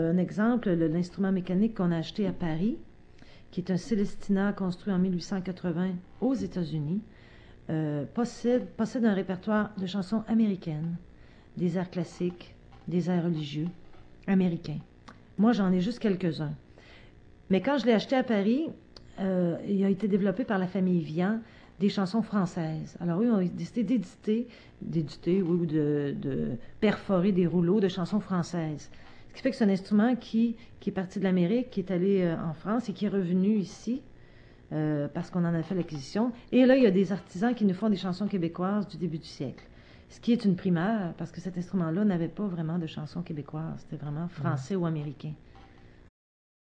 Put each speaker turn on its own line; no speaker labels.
Un exemple, l'instrument mécanique qu'on a acheté à Paris, qui est un Célestina construit en 1880 aux États-Unis, possède un répertoire de chansons américaines, des airs classiques, des airs religieux américains. Moi, j'en ai juste quelques-uns. Mais quand je l'ai acheté à Paris, il a été développé par la famille Vian des chansons françaises. Alors eux ont décidé d'éditer ou de perforer des rouleaux de chansons françaises. Ce qui fait que c'est un instrument qui est parti de l'Amérique, qui est allé en France et qui est revenu ici parce qu'on en a fait l'acquisition. Et là, il y a des artisans qui nous font des chansons québécoises du début du siècle. Ce qui est une primeur, parce que cet instrument-là n'avait pas vraiment de chansons québécoises. C'était vraiment français ou américain.